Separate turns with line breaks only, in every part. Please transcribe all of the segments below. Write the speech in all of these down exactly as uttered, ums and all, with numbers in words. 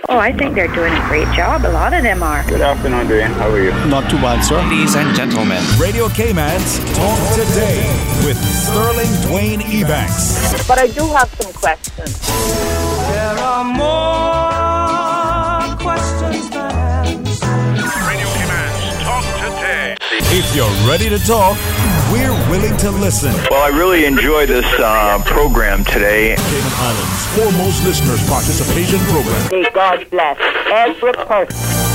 Oh, I think they're doing a great job. A lot of them are.
Good afternoon, Dwayne. How are you?
Not too bad, sir.
Ladies and gentlemen,
Radio Cayman's Talk Today with Sterling Dwayne Ebanks.
But I do have some questions.
There are more questions than answers.
Radio Cayman's Talk Today.
If you're ready to talk, we're willing to listen.
Well, I really enjoy this uh, program today.
Cayman Islands' foremost listeners participation program.
May God bless every person.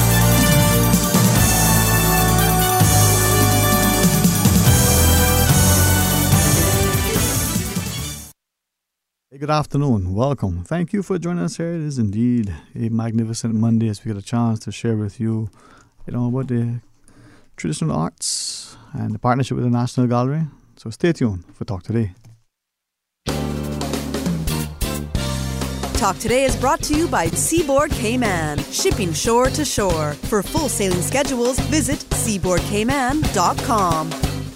Hey, good afternoon. Welcome. Thank you for joining us here. It is indeed a magnificent Monday as we get a chance to share with you, you know, about the traditional arts and the partnership with the National Gallery. So stay tuned for Talk Today.
Talk Today is brought to you by Seaboard Cayman, shipping shore to shore. For full sailing schedules, visit seaboard cayman dot com.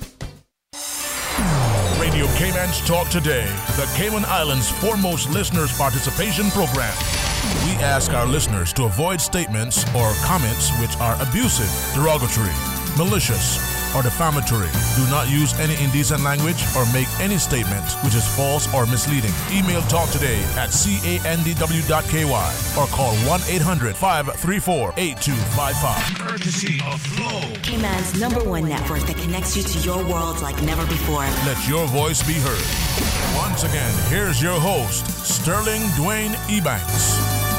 Radio Cayman's Talk Today, the Cayman Islands' foremost listeners participation program. We ask our listeners to avoid statements or comments which are abusive, derogatory, malicious, or defamatory. Do not use any indecent language or make any statement which is false or misleading. Email Talk Today at candw dot k y or call one eight hundred, five three four, eight two five five. Courtesy of Flow.
Cayman's number one network that connects you to your world like never before.
Let your voice be heard. Once again, here's your host, Sterling Dwayne Ebanks.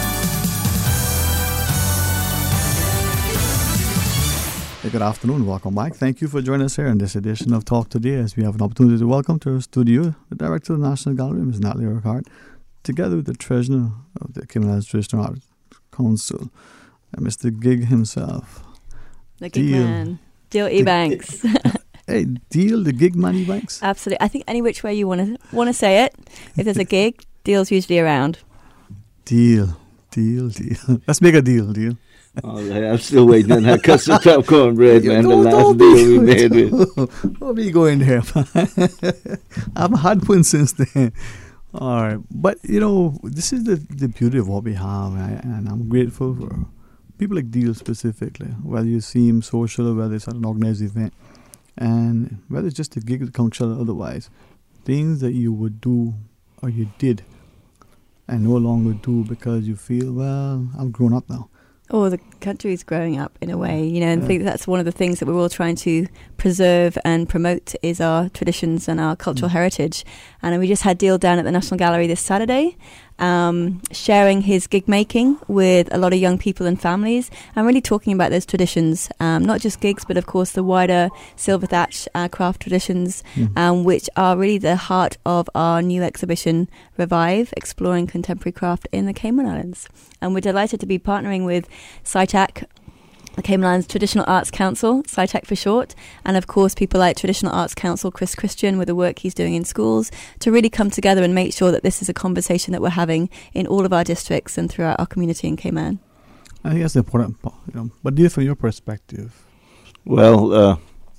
Hey, good afternoon. Welcome back. Thank you for joining us here in this edition of Talk Today as we have an opportunity to welcome to our studio the Director of the National Gallery, Miz Natalie Urquhart, together with the Treasurer of the Cayman Islands Traditional Art Council, and Mister Gig himself.
The Gig Deal. Man. Deal Ebanks.
Hey, Deal, the Gig man Ebanks?
Absolutely. I think any which way you want to want to say it, if there's a gig, Deal's usually around.
Deal, deal, deal. Let's make a deal, Deal.
Oh, I'm still waiting on that custard top cornbread, man. The last deal we made with.
Don't be going there, man. I've had one since then. All right. But, you know, this is the, the beauty of what we have, right? And I'm grateful for people like Deal specifically, whether you seem social or whether it's at an organized event, and whether it's just a gig at the council or otherwise, things that you would do or you did and no longer do because you feel, well, I'm grown up now.
Oh, the country is growing up in a way, you know, and yeah. I think that's one of the things that we're all trying to preserve and promote is our traditions and our cultural mm. heritage. And we just had Deal down at the National Gallery this Saturday, um, sharing his gig making with a lot of young people and families and really talking about those traditions, um, not just gigs, but of course the wider silver thatch uh, craft traditions, mm. um, which are really the heart of our new exhibition, Revive, Exploring Contemporary Craft in the Cayman Islands. And we're delighted to be partnering with SciTac, the Cayman Islands Traditional Arts Council, SciTac for short, and of course people like Traditional Arts Council Chris Christian with the work he's doing in schools to really come together and make sure that this is a conversation that we're having in all of our districts and throughout our community in Cayman.
I think that's the important part, you know. But Deal, from your perspective?
Well, uh,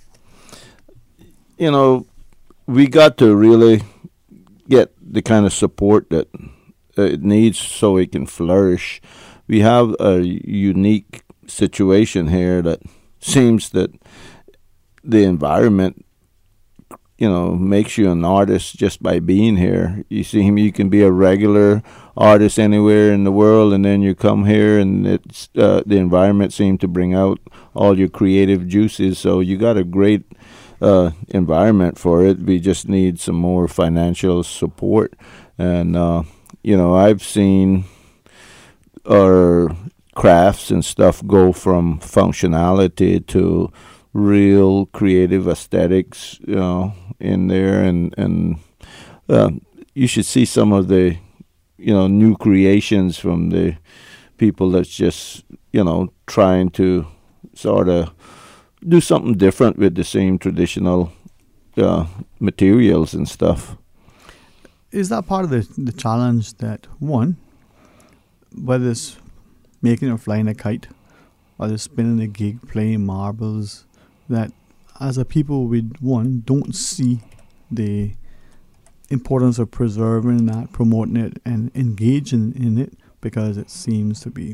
you know, we got to really get the kind of support that uh, it needs so it can flourish. We have a unique situation here that seems that the environment, you know, makes you an artist just by being here. You see him, you can be a regular artist anywhere in the world, and then you come here and it's uh, the environment seems to bring out all your creative juices. So you got a great uh, environment for it. We just need some more financial support. And, uh, you know, I've seen our crafts and stuff go from functionality to real creative aesthetics, you know, in there, and and uh, you should see some of the, you know, new creations from the people that's just, you know, trying to sort of do something different with the same traditional uh, materials and stuff.
Is that part of the the challenge that, one, whether it's making or flying a kite, or just spinning a gig, playing marbles, that as a people we, one, don't see the importance of preserving that, promoting it, and engaging in it, because it seems to be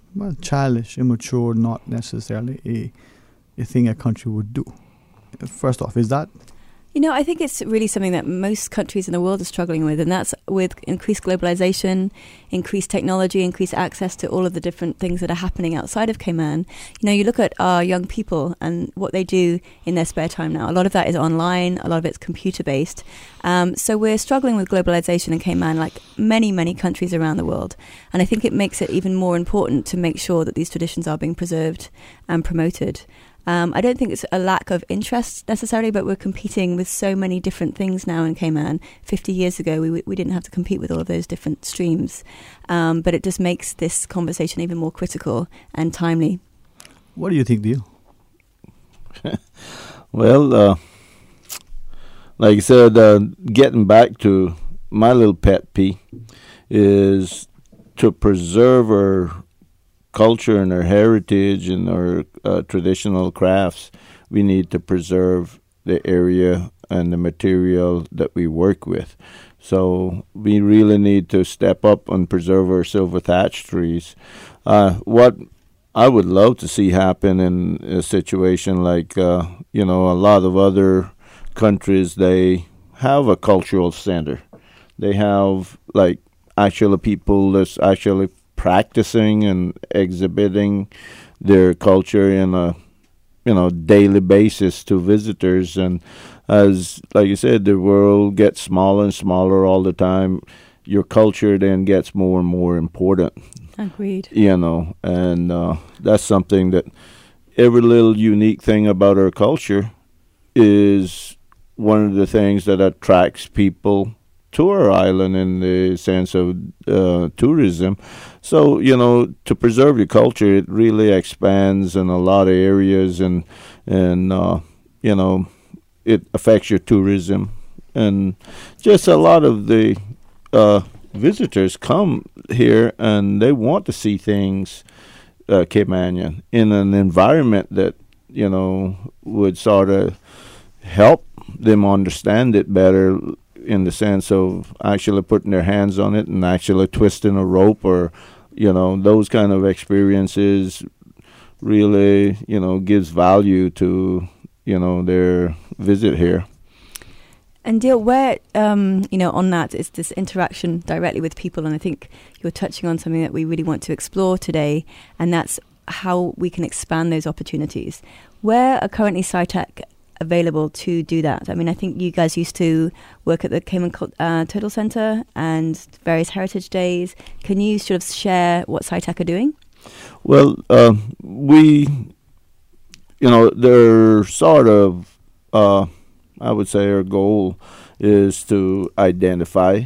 well, childish, immature, not necessarily a a thing a country would do. First off, is that?
You know, I think it's really something that most countries in the world are struggling with, and that's with increased globalization, increased technology, increased access to all of the different things that are happening outside of Cayman. You know, you look at our young people and what they do in their spare time now. A lot of that is online, a lot of it's computer-based. Um, so we're struggling with globalization in Cayman like many, many countries around the world. And I think it makes it even more important to make sure that these traditions are being preserved and promoted. Um, I don't think it's a lack of interest necessarily, but we're competing with so many different things now in Cayman. Fifty years ago, we we didn't have to compete with all of those different streams, um, but it just makes this conversation even more critical and timely.
What do you think, Dio?
Well, uh, like I said, uh, getting back to my little pet peeve is to preserve our culture and our heritage and our uh, traditional crafts. We need to preserve the area and the material that we work with. So we really need to step up and preserve our silver thatch trees. Uh, what I would love to see happen in a situation like, uh, you know, a lot of other countries, they have a cultural center. They have, like, actually people that's actually practicing and exhibiting their culture in a, you know, daily basis to visitors. And as, like you said, the world gets smaller and smaller all the time. Your culture then gets more and more important.
Agreed.
You know, and uh, that's something that every little unique thing about our culture is one of the things that attracts people to our island in the sense of uh, tourism. So, you know, to preserve your culture, it really expands in a lot of areas, and, and uh, you know, it affects your tourism. And just a lot of the uh, visitors come here and they want to see things uh, Caymanian in an environment that, you know, would sort of help them understand it better, in the sense of actually putting their hands on it and actually twisting a rope, or, you know, those kind of experiences really, you know, gives value to, you know, their visit here.
And Dio, where, um, you know, on that is this interaction directly with people, and I think you're touching on something that we really want to explore today, and that's how we can expand those opportunities. Where are currently SciTech available to do that? I mean, I think you guys used to work at the Cayman uh, Turtle Center and various heritage days. Can you sort of share what SciTech are doing?
Well, uh, we, you know, they're sort of, uh, I would say our goal is to identify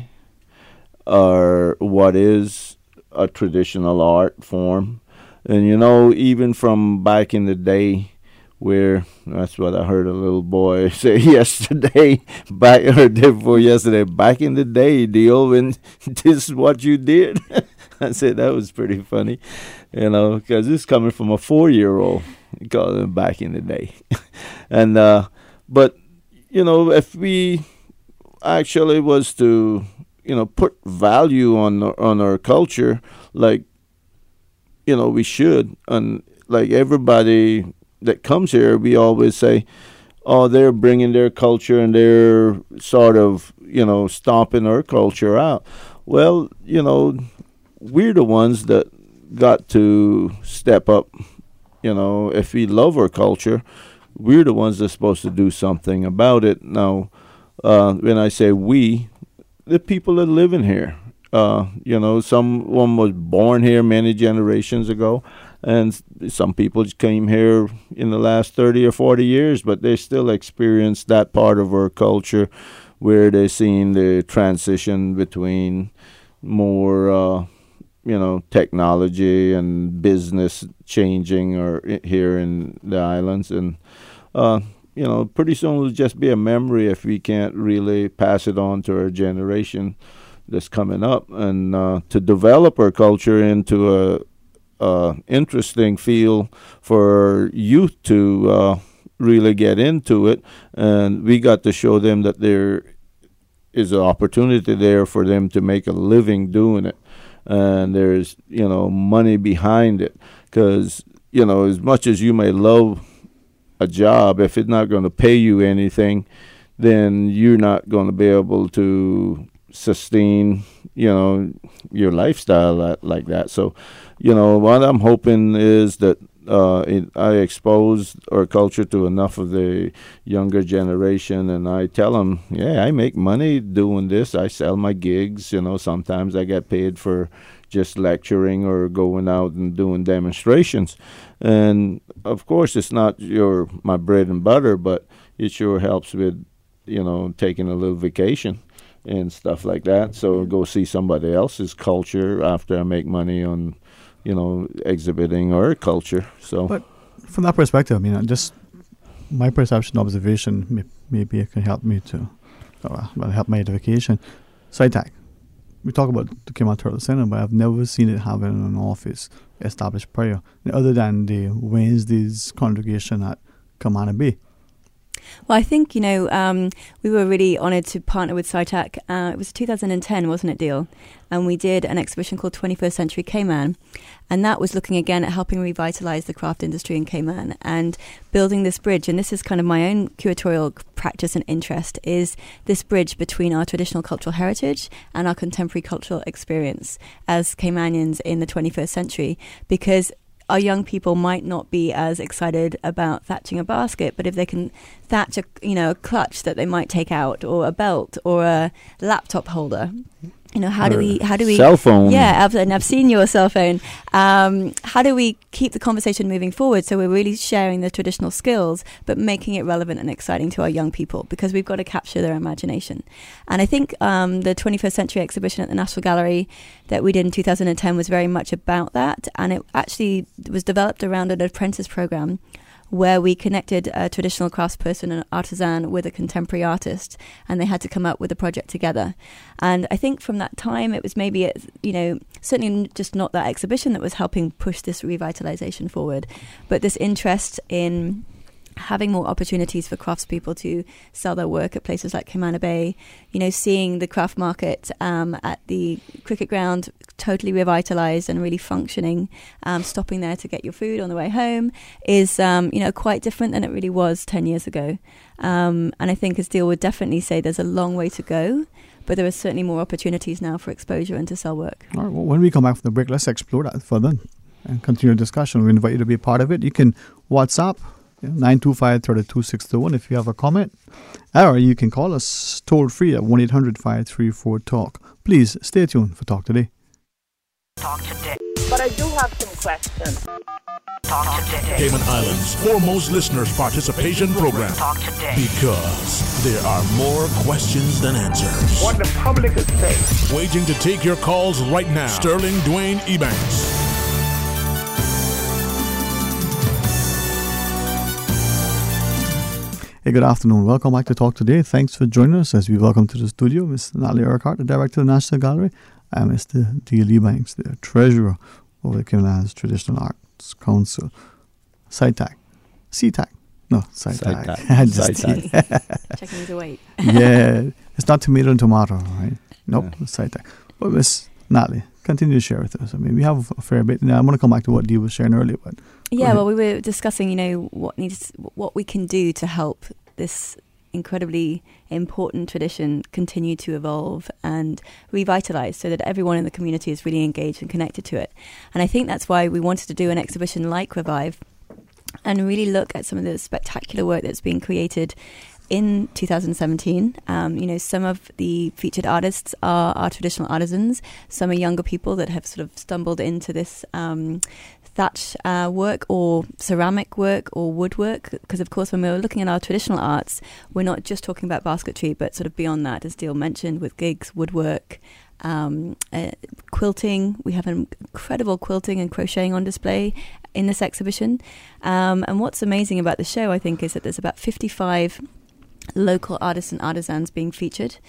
our, what is a traditional art form. And, you know, even from back in the day, where, that's what I heard a little boy say yesterday, back or day before yesterday, back in the day, Dio, when this is what you did. I said that was pretty funny, you know, because this is coming from a four-year-old, called him back in the day. and uh, But, you know, if we actually was to, you know, put value on on our culture, like, you know, we should, and like everybody that comes here, we always say, oh, they're bringing their culture and they're sort of, you know, stomping our culture out. Well, you know, we're the ones that got to step up. You know, if we love our culture, we're the ones that's supposed to do something about it. Now, uh, when I say we, the people that live in here, uh, you know, someone was born here many generations ago, and some people came here in the last thirty or forty years, but they still experience that part of our culture where they're seeing the transition between more, uh, you know, technology and business changing or I- here in the islands. And, uh, you know, pretty soon it'll just be a memory if we can't really pass it on to our generation that's coming up. And uh, to develop our culture into a Uh, interesting feel for youth to uh, really get into it, and we got to show them that there is an opportunity there for them to make a living doing it. and there's, you know, money behind it. Because, you know, as much as you may love a job, if it's not going to pay you anything, then you're not going to be able to sustain, you know, your lifestyle like, like that. So, you know, what I'm hoping is that uh, it, I expose our culture to enough of the younger generation, and I tell them, yeah, I make money doing this. I sell my gigs. You know, sometimes I get paid for just lecturing or going out and doing demonstrations. And of course, it's not your my bread and butter, but it sure helps with, you know, taking a little vacation and stuff like that. So go see somebody else's culture after I make money on, you know, exhibiting our culture. So,
but from that perspective, I mean, just my perception, observation, may, maybe it can help me to, uh, well, help my edification. SciTech. We talk about the Cayman Turtle Center, but I've never seen it having an office established prior, other than the Wednesday's congregation at Camana Bay.
Well, I think, you know, um, we were really honoured to partner with SciTech. Uh, it was two thousand ten, wasn't it, Deal? And we did an exhibition called twenty-first Century Cayman. And that was looking again at helping revitalise the craft industry in Cayman and building this bridge. And this is kind of my own curatorial practice and interest, is this bridge between our traditional cultural heritage and our contemporary cultural experience as Caymanians in the twenty-first century. Because our young people might not be as excited about thatching a basket, but if they can thatch a, you know, a clutch that they might take out, or a belt, or a laptop holder, you know, how or do we, how do we,
cell phone?
Yeah, and I've seen your cell phone. Um, how do we keep the conversation moving forward? So we're really sharing the traditional skills, but making it relevant and exciting to our young people, because we've got to capture their imagination. And I think um, the twenty-first Century exhibition at the National Gallery that we did in two thousand ten was very much about that. And it actually was developed around an apprentice program where we connected a traditional craftsperson and artisan with a contemporary artist, and they had to come up with a project together. And I think from that time, it was maybe, you know, certainly just not that exhibition that was helping push this revitalization forward, but this interest in having more opportunities for craftspeople to sell their work at places like Camana Bay, you know, seeing the craft market um, at the cricket ground totally revitalized and really functioning, um, stopping there to get your food on the way home is, um, you know, quite different than it really was ten years ago. Um, and I think, as Deal would definitely say, there's a long way to go, but there are certainly more opportunities now for exposure and to sell work.
All right, well, when we come back from the break, let's explore that further and continue the discussion. We invite you to be a part of it. You can WhatsApp nine two five, three two six two one if you have a comment, or you can call us toll free at one eight hundred, five three four, talk. Please stay tuned for Talk Today.
Talk today. But I do have some questions. Talk today.
Cayman Islands' foremost listeners participation program.
Talk today.
Because there are more questions than answers.
What the public is saying.
Waiting to take your calls right now. Sterling Dwayne Ebanks.
Hey, good afternoon. Welcome back to Talk Today. Thanks for joining us as we welcome to the studio Miss Natalie Urquhart, the Director of the National Gallery, and Mister Deal Ebanks, the Treasurer of the Cayman Islands Traditional Arts Council. SciTech. SciTech. No, SciTech.
SciTech. Checking his weight.
Yeah. It's not tomato and tomato, right? Nope, yeah. SciTech. But Miss Natalie, continue to share with us. I mean, we have a fair bit. Now, I'm going to come back to what Dee was sharing earlier. But
yeah, well, we were discussing, you know, what needs, what we can do to help this incredibly important tradition continue to evolve and revitalize, so that everyone in the community is really engaged and connected to it. And I think that's why we wanted to do an exhibition like Revive and really look at some of the spectacular work that's being created in two thousand seventeen. Um, you know, some of the featured artists are, are traditional artisans. Some are younger people that have sort of stumbled into this um, thatch uh, work or ceramic work or woodwork. Because, of course, when we're looking at our traditional arts, we're not just talking about basketry, but sort of beyond that, as Deal mentioned, with gigs, woodwork, um, uh, quilting. We have an incredible quilting and crocheting on display in this exhibition. Um, and what's amazing about the show, I think, is that there's about fifty-five local artists and artisans being featured.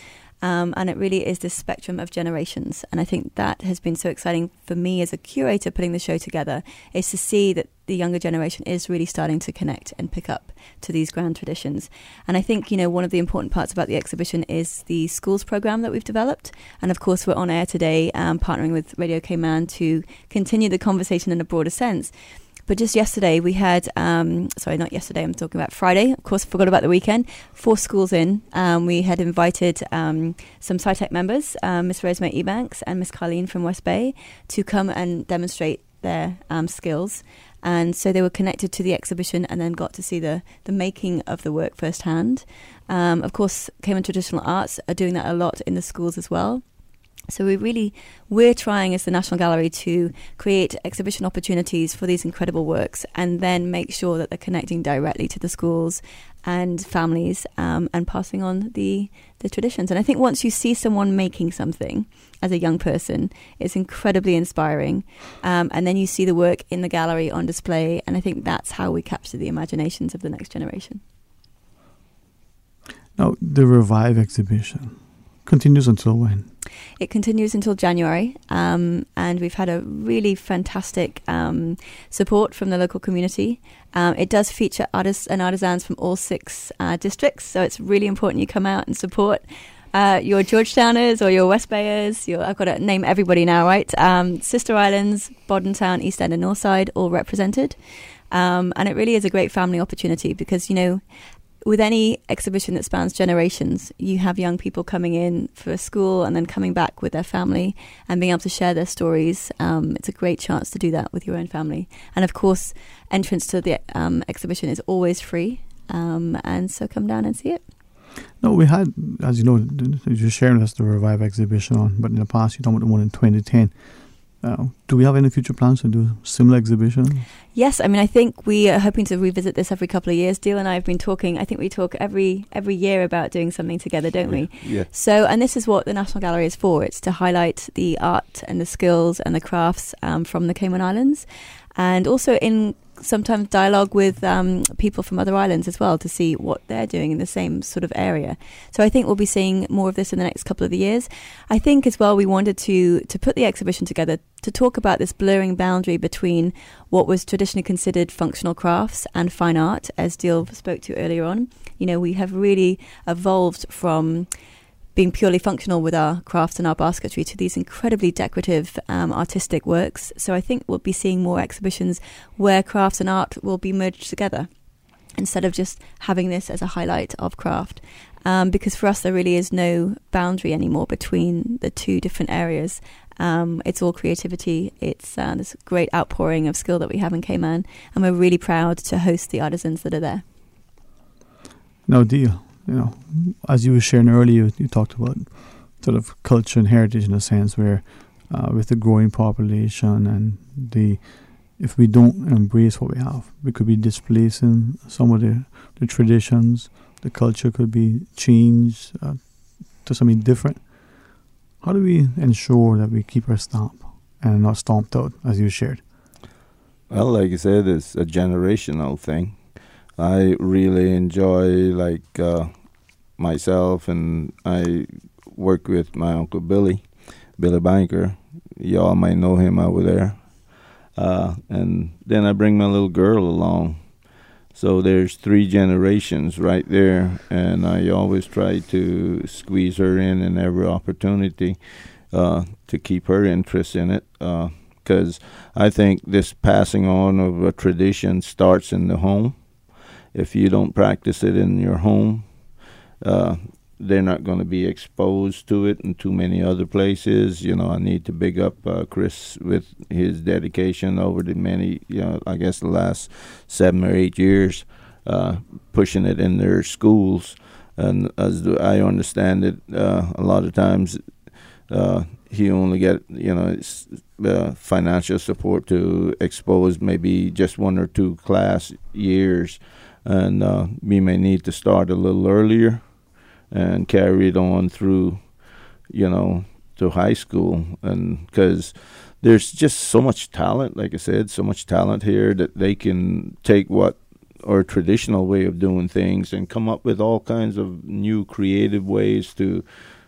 Um, and it really is this spectrum of generations. And I think that has been so exciting for me as a curator putting the show together, is to see that the younger generation is really starting to connect and pick up to these grand traditions. And I think, you know, one of the important parts about the exhibition is the schools program that we've developed. And of course, we're on air today, um, partnering with Radio Cayman to continue the conversation in a broader sense. But just yesterday we had, um, sorry, not yesterday, I'm talking about Friday. Of course, I forgot about the weekend. Four schools in. Um, we had invited um, some SciTech members, um, Miss Rosemary Ebanks and Miss Carleen from West Bay, to come and demonstrate their um, skills. And so they were connected to the exhibition and then got to see the, the making of the work firsthand. Um, of course, Cayman Traditional Arts are doing that a lot in the schools as well. So we really, we're trying as the National Gallery to create exhibition opportunities for these incredible works and then make sure that they're connecting directly to the schools and families um, and passing on the, the traditions. And I think once you see someone making something as a young person, it's incredibly inspiring. Um, and then you see the work in the gallery on display. And I think that's how we capture the imaginations of the next generation.
Now, the Revive exhibition continues until when?
It continues until January, um, and we've had a really fantastic um, support from the local community. Um, it does feature artists and artisans from all six uh, districts, so it's really important you come out and support uh, your Georgetowners or your West Bayers. Your, I've got to name everybody now, right? Um, Sister Islands, Bodden Town, East End and Northside, all represented. Um, and it really is a great family opportunity because, you know, with any exhibition that spans generations, you have young people coming in for school and then coming back with their family and being able to share their stories. Um, it's a great chance to do that with your own family. And of course, entrance to the um, exhibition is always free. Um, and so come down and see it.
No, we had, as you know, you're sharing with us the Revive exhibition on, but in the past, you're talking about the one in twenty ten. Uh, do we have any future plans to do similar exhibitions?
Yes, I mean, I think we are hoping to revisit this every couple of years. Deal and I have been talking, I think we talk every every year about doing something together, don't we?
Yeah.
So, and this is what the National Gallery is for. It's to highlight the art and the skills and the crafts um, from the Cayman Islands. And also in sometimes dialogue with um, people from other islands as well to see what they're doing in the same sort of area. So I think we'll be seeing more of this in the next couple of years. I think as well we wanted to to put the exhibition together to talk about this blurring boundary between what was traditionally considered functional crafts and fine art, as Deal spoke to earlier on. You know, we have really evolved from being purely functional with our crafts and our basketry to these incredibly decorative um, artistic works. So I think we'll be seeing more exhibitions where crafts and art will be merged together instead of just having this as a highlight of craft. Um, because for us, there really is no boundary anymore between the two different areas. Um, it's all creativity. It's uh, this great outpouring of skill that we have in Cayman, and we're really proud to host the artisans that are there.
No deal. You know, as you were sharing earlier, you, you talked about sort of culture and heritage in a sense where uh, with the growing population and the, if we don't embrace what we have, we could be displacing some of the, the traditions, the culture could be changed uh, to something different. How do we ensure that we keep our stamp and not stomped out, as you shared?
Well, like you said, it's a generational thing. I really enjoy, like, uh, myself, and I work with my Uncle Billy, Billy Banker. Y'all might know him over there. Uh, and then I bring my little girl along. So there's three generations right there, and I always try to squeeze her in in every opportunity uh, to keep her interest in it. Because uh, I think this passing on of a tradition starts in the home. If you don't practice it in your home, uh, they're not going to be exposed to it in too many other places. You know, I need to big up uh, Chris with his dedication over the many, you know, I guess the last seven or eight years, uh, pushing it in their schools. And as I understand it, uh, a lot of times uh, he only get, you know, uh, financial support to expose maybe just one or two class years. And uh, we may need to start a little earlier and carry it on through, you know, to high school. And because there's just so much talent, like I said, so much talent here that they can take what our traditional way of doing things and come up with all kinds of new creative ways to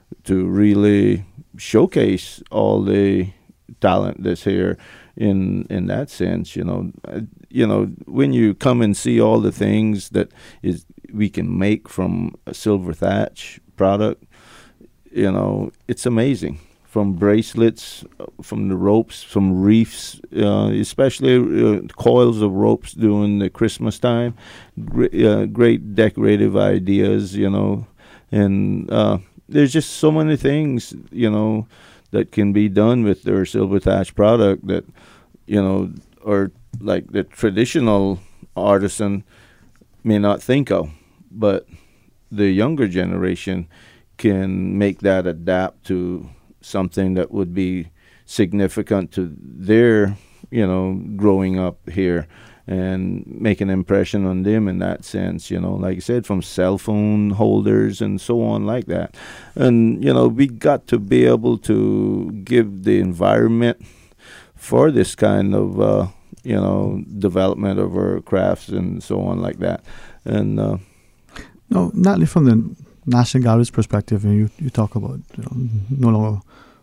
to really showcase all the talent that's here in in that sense. You know, uh, you know, when you come and see all the things that is we can make from a silver thatch product, you know, it's amazing. From bracelets, from the ropes, from reefs, uh, especially uh, coils of ropes during the Christmas time. Gr- uh, great decorative ideas, you know, and uh, there's just so many things, you know, that can be done with their silver thatch product that, you know, or like the traditional artisan may not think of, but the younger generation can make that adapt to something that would be significant to their, you know, growing up here and make an impression on them in that sense, you know, like I said, from cell phone holders and so on like that. And, you know, we got to be able to give the environment for this kind of, uh, you know, development of our crafts and so on like that. And, uh,
no, not only from the National Gallery's perspective, and you, you talk about, you know, no longer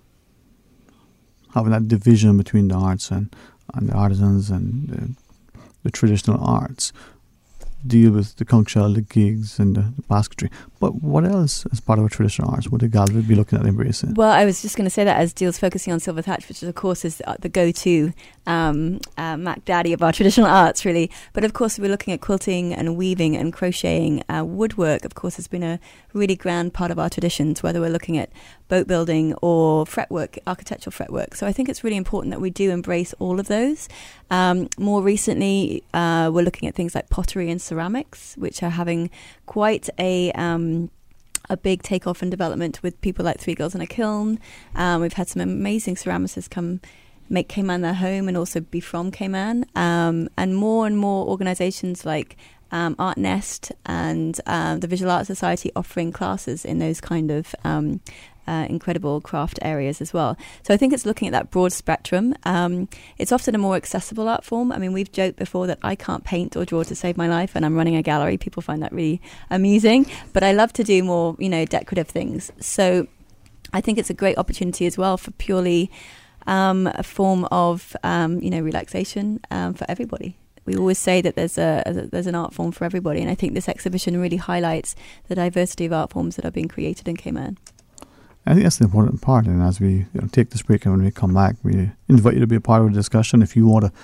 having that division between the arts and, and the artisans and the, the traditional arts, deal with the conch shell, the gigs, and the, the basketry. But what else, as part of our traditional arts, would the gallery be looking at embracing?
Well, I was just going to say that as Deal's focusing on silver thatch, which of course is the go-to um, uh, Mac Daddy of our traditional arts, really. But of course, we're looking at quilting and weaving and crocheting. Uh, woodwork, of course, has been a really grand part of our traditions, whether we're looking at boat building or fretwork, architectural fretwork. So I think it's really important that we do embrace all of those. Um, more recently, uh, we're looking at things like pottery and ceramics, which are having quite a um, a big takeoff and development with people like Three Girls in a Kiln. Um, we've had some amazing ceramicists come make Cayman their home and also be from Cayman. Um, and more and more organizations like um, Art Nest and um, the Visual Arts Society offering classes in those kind of um, Uh, incredible craft areas as well. So I think it's looking at that broad spectrum. Um, it's often a more accessible art form. I mean, we've joked before that I can't paint or draw to save my life, and I'm running a gallery. People find that really amusing, but I love to do more, you know, decorative things. So I think it's a great opportunity as well for purely um, a form of, um, you know, relaxation um, for everybody. We always say that there's a, a there's an art form for everybody, and I think this exhibition really highlights the diversity of art forms that are being created in Cayman.
I think that's the important part. And as we you know, take this break and when we come back, we invite you to be a part of the discussion. If you want to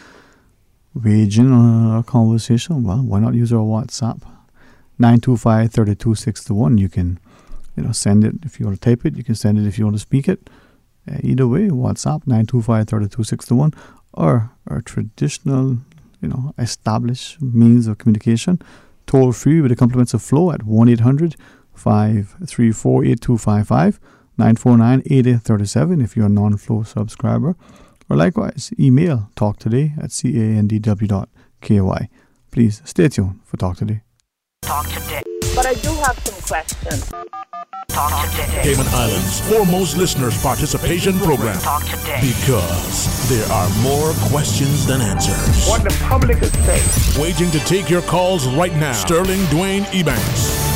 wage in on a conversation, well, why not use our WhatsApp? nine two five, three two six one. You can you know, send it if you want to type it. You can send it if you want to speak it. Uh, either way, WhatsApp, nine two five, three two six one. Or our traditional, you know, established means of communication. Toll free with the compliments of Flow at one eight hundred, five three four, eight two five five. nine four nine, eight eight three seven if you're a non-Flow subscriber. Or likewise, email talktoday at candw dot ky. Please stay tuned for Talk Today.
Talk Today. But I do have some questions. Talk Today.
Cayman Islands' foremost listeners participation program.
Talk Today.
Because there are more questions than answers.
What the public is saying.
Waiting to take your calls right now. Sterling Dwayne Ebanks.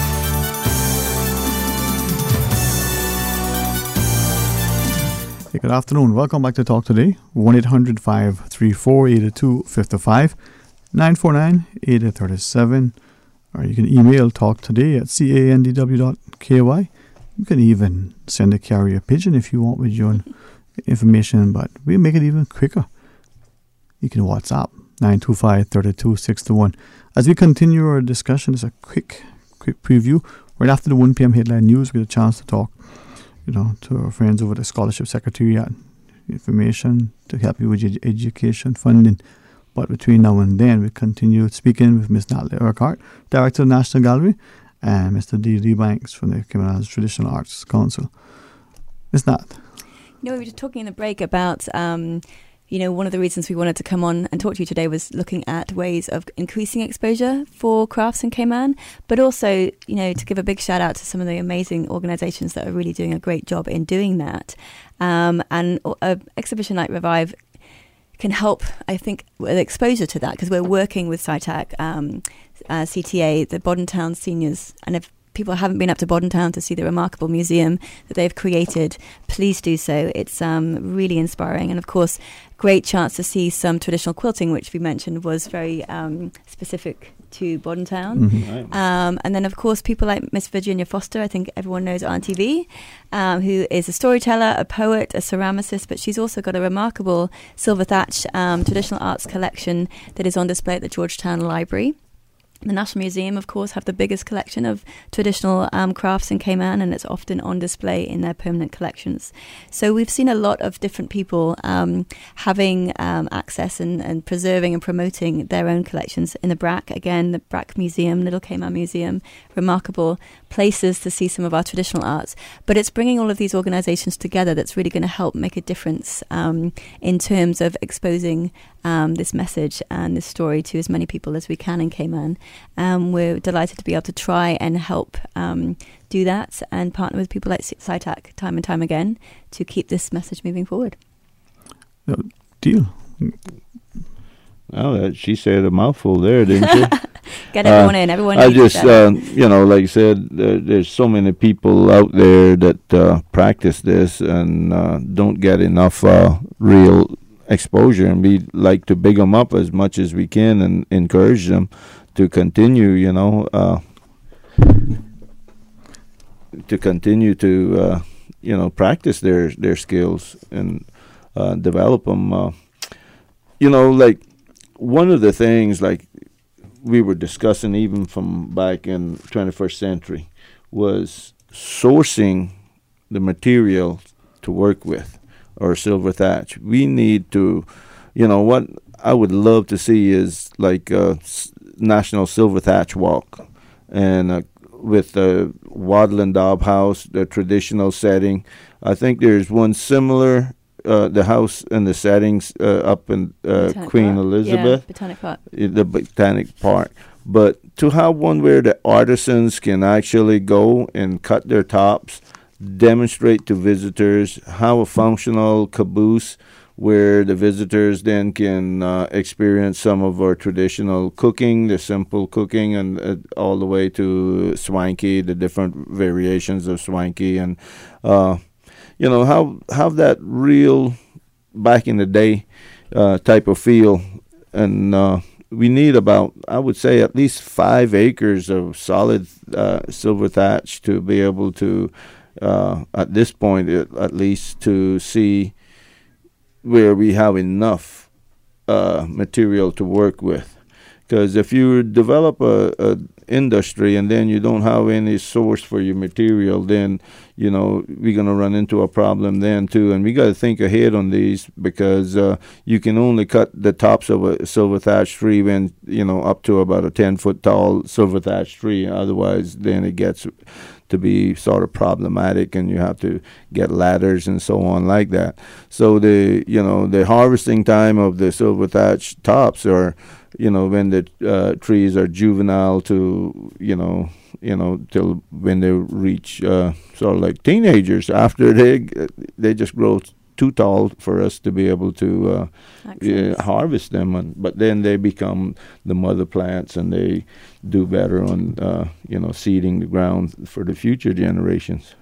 Hey, good afternoon. Welcome back to Talk Today. one eight hundred, five three four, eight two five five, nine four nine, eight eight three seven. Or you can email talktoday at candw dot ky. You can even send a carrier pigeon if you want with your information, but we make it even quicker. You can WhatsApp nine two five, three two six one. As we continue our discussion, it's a quick, quick preview. Right after the one p.m. headline news, we get a chance to talk you know, to our friends over the Scholarship Secretariat, information to help you with your education funding. But between now and then, we continue speaking with Miz Natalie Urquhart, Director of the National Gallery, and Mister D. D. Banks from the Cayman Islands Traditional Arts Council. Miz Nat.
You know, we were just talking in the break about, um, you know, one of the reasons we wanted to come on and talk to you today was looking at ways of increasing exposure for crafts in Cayman, but also, you know, to give a big shout out to some of the amazing organizations that are really doing a great job in doing that. Um, and an exhibition like Revive can help, I think, with exposure to that, because we're working with SciTac, um, uh, C T A, the Bodden Town Seniors, and if people haven't been up to Bodden Town to see the remarkable museum that they've created, please do so. It's um, really inspiring. And of course, great chance to see some traditional quilting, which we mentioned was very um, specific to Bodden Town.
Mm-hmm.
Right.
Um, and then, of course, people like Miss Virginia Foster, I think everyone knows on T V, um, who is a storyteller, a poet, a ceramicist, but she's also got a remarkable silver thatch um, traditional arts collection that is on display at the Georgetown Library. The National Museum, of course, have the biggest collection of traditional um, crafts in Cayman, and it's often on display in their permanent collections. So we've seen a lot of different people um, having um, access and, and preserving and promoting their own collections. In the B R A C, again, the B R A C Museum, Little Cayman Museum, remarkable places to see some of our traditional arts. But it's bringing all of these organizations together that's really going to help make a difference um, in terms of exposing um, this message and this story to as many people as we can in Cayman. Um, we're delighted to be able to try and help um, do that and partner with people like SciTac time and time again to keep this message moving forward.
No, deal.
Oh, that, she said a mouthful there, didn't she?
Get everyone uh, in. Everyone
I
needs
just, uh, you know, like I said, uh, there's so many people out there that uh, practice this and uh, don't get enough uh, real exposure, and we like to big them up as much as we can and encourage them to continue, you know, uh, to continue to, uh, you know, practice their, their skills and uh, develop them. Uh, you know, like one of the things, like we were discussing even from back in twenty-first century, was sourcing the material to work with, or silver thatch. We need to, you know, what I would love to see is like a s- National Silver Thatch Walk, and uh, with the Wattle and Daub House, the traditional setting. I think there's one similar, uh, the house and the settings uh, up in uh, Queen
Park.
Elizabeth.
Yeah, Botanic Park.
The Botanic Park. But to have one where the artisans can actually go and cut their tops, demonstrate to visitors how a functional caboose where the visitors then can uh, experience some of our traditional cooking, the simple cooking, and uh, all the way to swanky, the different variations of swanky, and uh, you know, how have that real back in the day uh, type of feel. And uh, we need about, I would say, at least five acres of solid uh, silver thatch to be able to, uh, at this point at, at least, to see where we have enough uh, material to work with. Because if you develop a, a industry and then you don't have any source for your material, then, you know, we're going to run into a problem then too. And we got to think ahead on these, because uh, you can only cut the tops of a silver thatch tree when, you know, up to about a ten foot tall silver thatch tree. Otherwise, then it gets to be sort of problematic, and you have to get ladders and so on like that. So the, you know, the harvesting time of the silver thatch tops are, you know, when the uh, trees are juvenile to, you know, you know, till when they reach uh, sort of like teenagers. After they they just grow too tall for us to be able to uh, uh, harvest them, and, but then they become the mother plants, and they do better on uh, you know, seeding the ground for the future generations.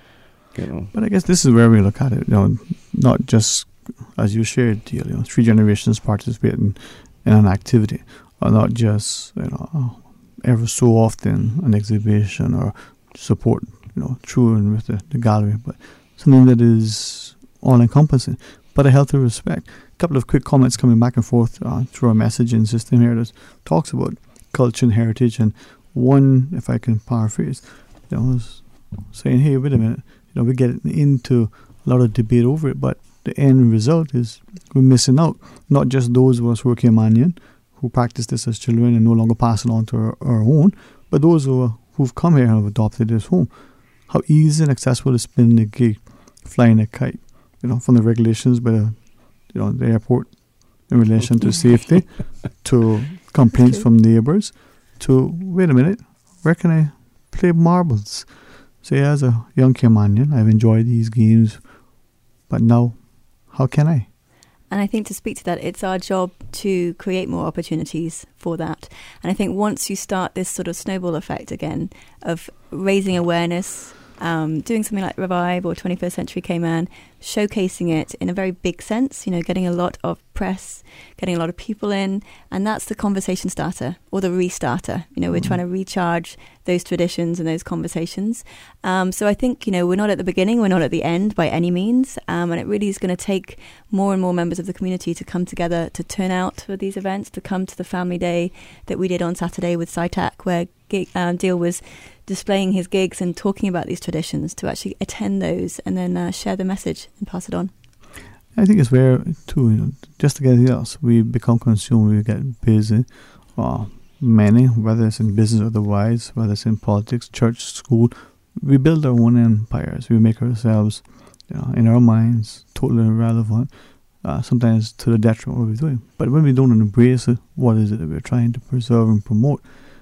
You know.
But I guess this is where we look at it. You know, not just as you shared, you know, three generations participating in an activity, or not just, you know, ever so often an exhibition or support, you know, through and with the, the gallery, but something that is all-encompassing, but a healthy respect. A couple of quick comments coming back and forth uh, through our messaging system here that talks about culture and heritage, and one, if I can paraphrase, you know, was saying, hey, wait a minute, you know, we get into a lot of debate over it, but the end result is we're missing out. Not just those of us who are Caymanian, who practice this as children and no longer pass it on to our, our own, but those who are, who've come here and have adopted this home. How easy and accessible is spinning a gig, flying a kite, you know, from the regulations by the, you know, the airport in relation to safety, to complaints from neighbours, to, wait a minute, where can I play marbles? Say, as a young Caymanian, I've enjoyed these games, but now, how can I?
And I think to speak to that, it's our job to create more opportunities for that. And I think once you start this sort of snowball effect again of raising awareness, um, doing something like Revive or twenty-first Century Cayman, showcasing it in a very big sense, you know, getting a lot of press, getting a lot of people in, and that's the conversation starter or the restarter. You know, we're mm-hmm. trying to recharge those traditions and those conversations. Um, so I think, you know, we're not at the beginning, we're not at the end by any means, um, and it really is going to take more and more members of the community to come together, to turn out for these events, to come to the family day that we did on Saturday with SciTac, where gig, uh, Deal was displaying his gigs and talking about these traditions, to actually attend those and then uh, share the message and pass it on.
I think it's where, too, you know, just like anything else, we become consumed, we get busy. Uh, many, whether it's in business or otherwise, whether it's in politics, church, school, we build our own empires. We make ourselves, you know, in our minds, totally irrelevant, uh, sometimes to the detriment of what we're doing. But when we don't embrace it, what is it that we're trying to preserve and promote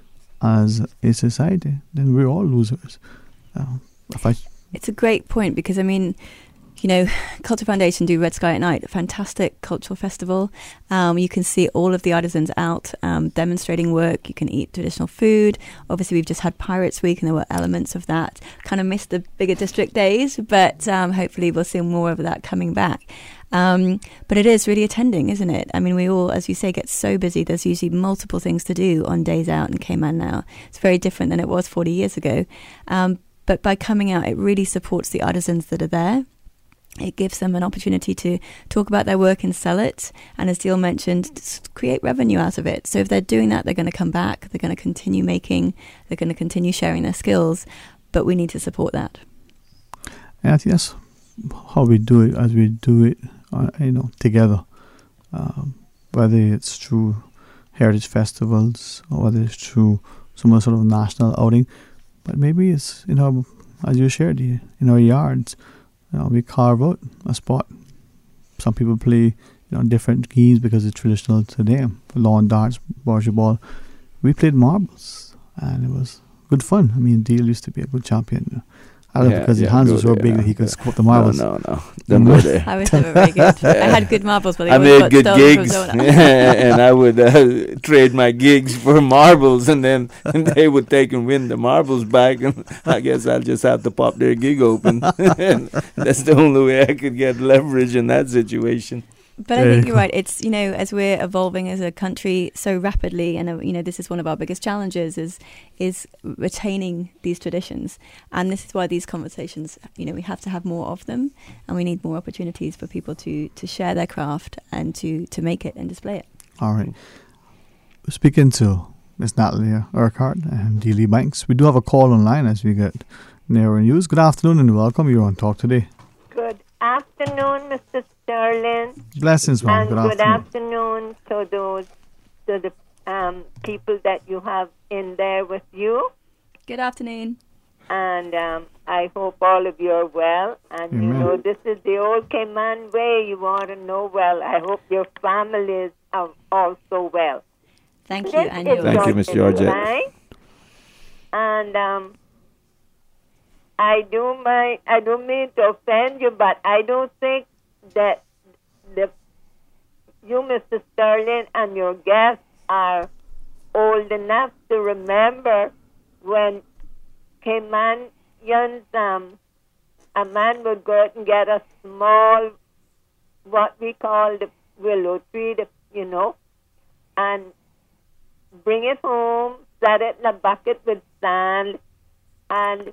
as a society, then we're all losers. Uh, if I
it's a great point, because, I mean, you know, Culture Foundation do Red Sky at Night, a fantastic cultural festival. Um, you can see all of the artisans out um, demonstrating work. You can eat traditional food. Obviously, we've just had Pirates Week, and there were elements of that. Kind of missed the bigger district days, but um, hopefully we'll see more of that coming back. Um, but it is really attending, isn't it? I mean, we all, as you say, get so busy. There's usually multiple things to do on days out in Cayman now. It's very different than it was forty years ago. Um, but by coming out, it really supports the artisans that are there. It gives them an opportunity to talk about their work and sell it. And as Deal mentioned, just create revenue out of it. So if they're doing that, they're going to come back. They're going to continue making. They're going to continue sharing their skills. But we need to support that.
And I think that's how we do it, as we do it, uh, you know, together. Um, whether it's through heritage festivals or whether it's through some sort of national outing. But maybe it's, you know, as you shared, in our yards, you know, we carve out a spot. Some people play, you know, different games because it's traditional to them. Lawn darts, bocce ball. We played marbles, and it was good fun. I mean, Deal used to be a good champion. I don't know,
yeah,
because
yeah,
his hands were so
there,
big
yeah,
that he could
yeah.
squat the marbles.
No, no, no. Don't go there.
I was never very good. I had good marbles, but they
I
always
made
got
good
stolen
gigs,
from someone else.
and I would uh, trade my gigs for marbles, and then and they would take and win the marbles back, and I guess I'll just have to pop their gig open. And that's the only way I could get leverage in that situation.
But I think you're right. It's, you know, as we're evolving as a country so rapidly, and, uh, you know, this is one of our biggest challenges is is retaining these traditions. And this is why these conversations, you know, we have to have more of them, and we need more opportunities for people to, to share their craft and to, to make it and display it.
All right. Speaking to Miss Natalie Urquhart and Dealey Banks, we do have a call online as we get nearer news. Good afternoon and welcome. You're on Talk Today.
Good afternoon, Mister Sterling.
Blessings, ma'am.
And
good,
good
afternoon.
afternoon to those, to the um, people that you have in there with you.
Good afternoon.
And um, I hope all of you are well. And
Amen.
you know, this is the old Cayman way. You want to know well. I hope your families are also well.
Thank
This
you, and
is
you.
Thank you, Miss Georgette.
July. And um, I do my I don't mean to offend you, but I don't think that the you, Mister Sterling, and your guests are old enough to remember when Caymanians, um, a man would go out and get a small, what we call the willow tree, the, you know, and bring it home, set it in a bucket with sand, and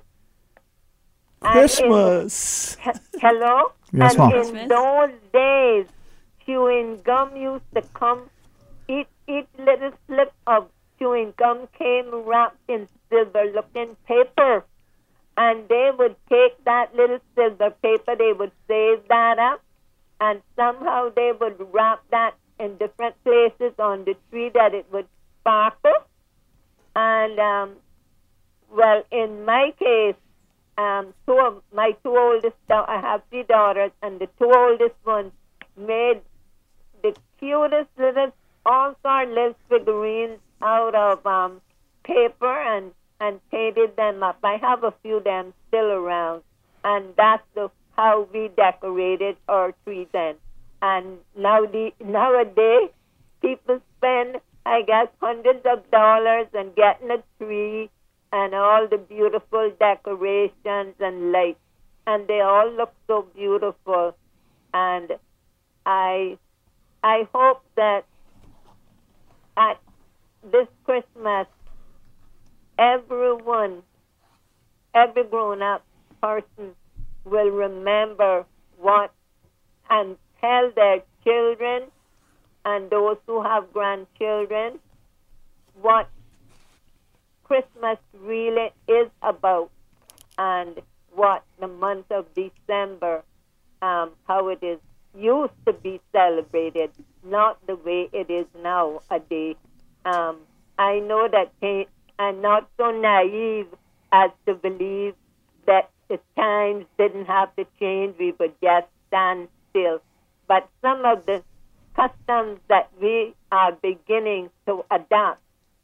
Christmas.
And in, he, hello?
Yes,
and
ma'am.
in
Christmas.
those days, chewing gum used to come, each, each little slip of chewing gum came wrapped in silver-looking paper. And they would take that little silver paper, they would save that up, and somehow they would wrap that in different places on the tree that it would sparkle. And, um, well, in my case, um, two of my two oldest, da- I have three daughters, and the two oldest ones made the cutest little, all sort of little figurines out of um, paper and, and painted them up. I have a few of them still around, and that's the, how we decorated our tree then. And now the, nowadays, people spend, I guess, hundreds of dollars and getting a tree and all the beautiful decorations and lights. And they all look so beautiful. And I I hope that at this Christmas, everyone, every grown-up person will remember what and tell their children and those who have grandchildren what Christmas really is about and what the month of December, um, how it is used to be celebrated, not the way it is nowadays. Um, I know that I'm not so naive as to believe that the times didn't have to change, we would just stand still. But some of the customs that we are beginning to adopt,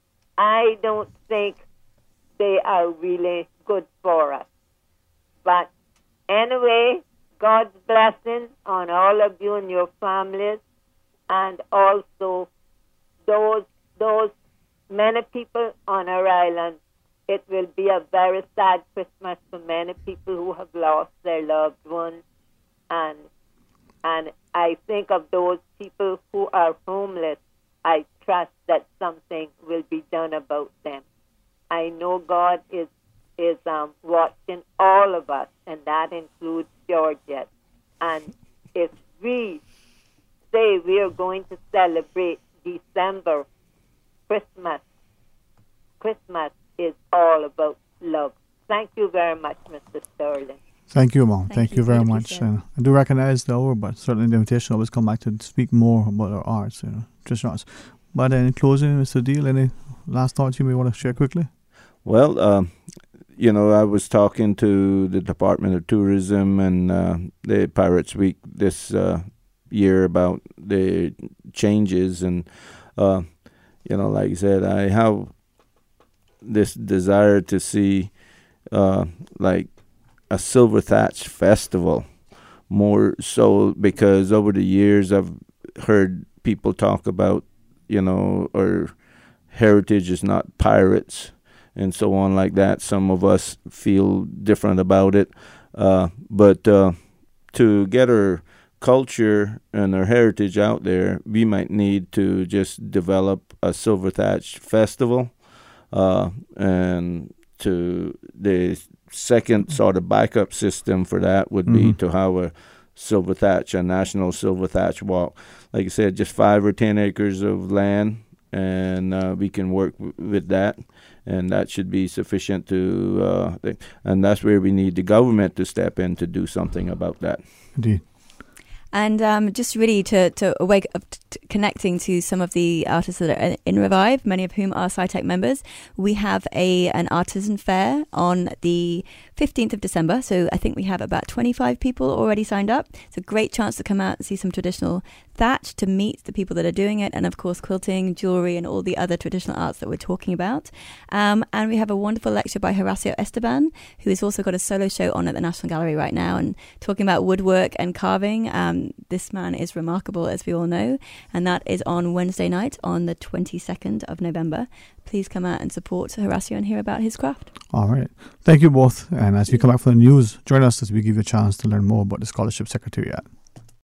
I don't think they are really good for us. But anyway, God's blessings on all of you and your families, and also those those many people on our island. It will be a very sad Christmas for many people who have lost their loved ones, and and I think of those people who are homeless. I trust that something will be done about them. I know God is is um, watching all of us, and that includes Georgia. And if we say we are going to celebrate December, Christmas, Christmas is all about love. Thank you very much, Mister Sterling.
Thank you, Mom. Thank,
Thank
you,
you
very
for
much.
the
And I do recognize the hour, but certainly the invitation always come back to speak more about our arts, you know, traditional arts. But in closing, Mister Deal, any last thoughts you may want to share quickly?
Well, um, you know, I was talking to the Department of Tourism and uh, the Pirates Week this uh, year about the changes. And, uh, you know, like I said, I have this desire to see, uh, like, a Silver Thatch Festival, more so because over the years I've heard people talk about, you know, our heritage is not pirates and so on like that. Some of us feel different about it. Uh, but uh, to get our culture and our heritage out there, we might need to just develop a Silver Thatch Festival. Uh, and to the second sort of backup system for that would be mm-hmm. to have a Silver Thatch, a national Silver Thatch walk. Like I said, just five or ten acres of land, and uh, we can work w- with that, and that should be sufficient to, uh, th- and that's where we need the government to step in to do something about that.
Indeed.
And um, just really to, to awake up to connecting to some of the artists that are in Revive, many of whom are SciTech members. We have a an artisan fair on the fifteenth of December. So I think we have about twenty-five people already signed up. It's a great chance to come out and see some traditional thatch, to meet the people that are doing it, and of course quilting, jewelry, and all the other traditional arts that we're talking about. Um, and we have a wonderful lecture by Horacio Esteban, who has also got a solo show on at the National Gallery right now, and talking about woodwork and carving. Um, this man is remarkable, as we all know, and that is on Wednesday night on the twenty-second of November. Please come out and support Horacio and hear about his craft.
All right. Thank you both. And as we come back for the news, join us as we give you a chance to learn more about the Scholarship Secretariat.